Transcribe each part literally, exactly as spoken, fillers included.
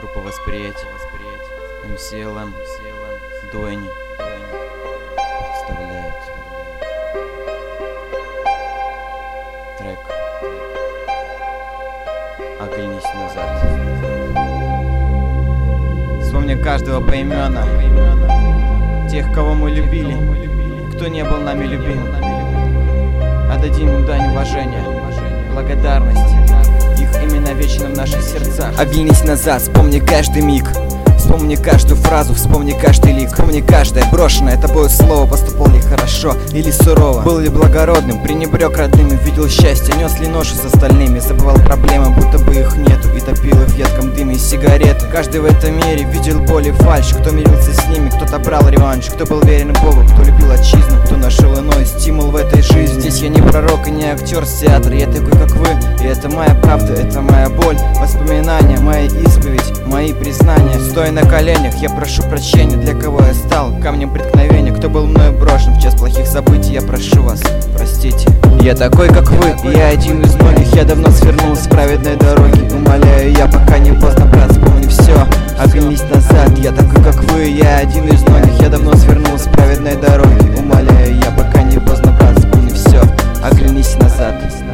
Группа восприятия. эм си эл эм. Дуэни. Представляет трек «Оглянись назад». Вспомни каждого поименно, тех, кого мы любили, кто не был нами любим. Отдадим им дань уважения, благодарности. Их имена вечно в наших сердцах. Оглянись назад, вспомни каждый миг. Вспомни каждую фразу, вспомни каждый лик. Вспомни каждое брошенное тобой слово. Поступал ли хорошо или сурово? Был ли благородным, пренебрег родными, видел счастье, нес ли ноши с остальными. Забывал проблемы, будто бы их нету, и топил их в едком дыме сигареты. Каждый в этом мире видел боль и фальшь. Кто мирился с ними, кто-то брал реванш. Кто был верен Богу, кто любил отчизну, кто нашел иной стимул в этой жизни. Здесь я не пророк и не актер с театра, я такой как вы. И это моя правда, это моя боль, воспоминания, моя исповедь, мои признания. Стоя на коленях, я прошу прощения, для кого я стал камнем преткновения. Кто был мною брошен в час плохих событий, я прошу вас, простите. Я такой как вы, я один из многих. Я давно свернул с праведной дороги. Умоляю, я пока не поздно, брат, вспомни все. Оглянись назад, я такой как вы, я один из многих. Я давно свернул с праведной дороги. Умоляю, я пока не поздно, брат, вспомни все. Оглянись назад.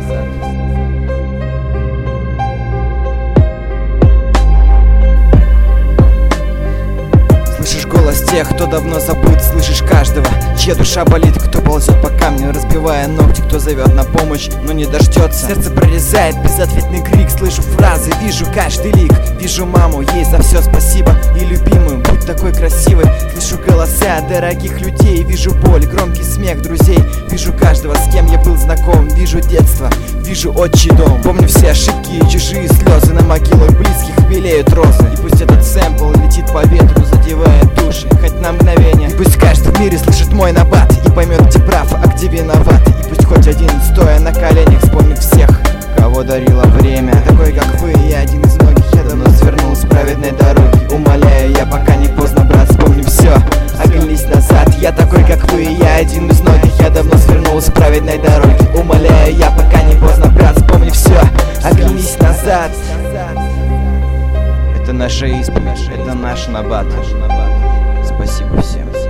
Голос тех, кто давно забыт, слышишь каждого, чья душа болит, кто ползет по камню, разбивая ногти, кто зовет на помощь, но не дождется. Сердце прорезает безответный крик, слышу фразы, вижу каждый лик. Вижу маму, ей за все спасибо, и любимую, будь такой красивой. Слышу голоса дорогих людей, вижу боль, громкий смех друзей. Вижу каждого, с кем я был знаком, вижу детство, вижу отчий дом. Помню все ошибки и чужие слезы, на могилах близких белеют розы. И пусть этот сэмпл летит по ветру, задевая души, хоть на мгновение. И пусть каждый в мире слышит мой набат и поймет, где прав, а где виноват. И пусть хоть один, стоя на коленях, вспомнит всех, кого дарило время. Такой как вы, я один из многих. Я давно свернул с праведной дороги. Умоляю, я пока не поздно, брат, вспомни все. Оглянись назад, я такой как вы, я один из многих. Я давно свернул с праведной дороги. Умоляю, я пока не поздно, брат, вспомни все. Оглянись назад. Это наша исповедь, это наш набат. Спасибо всем.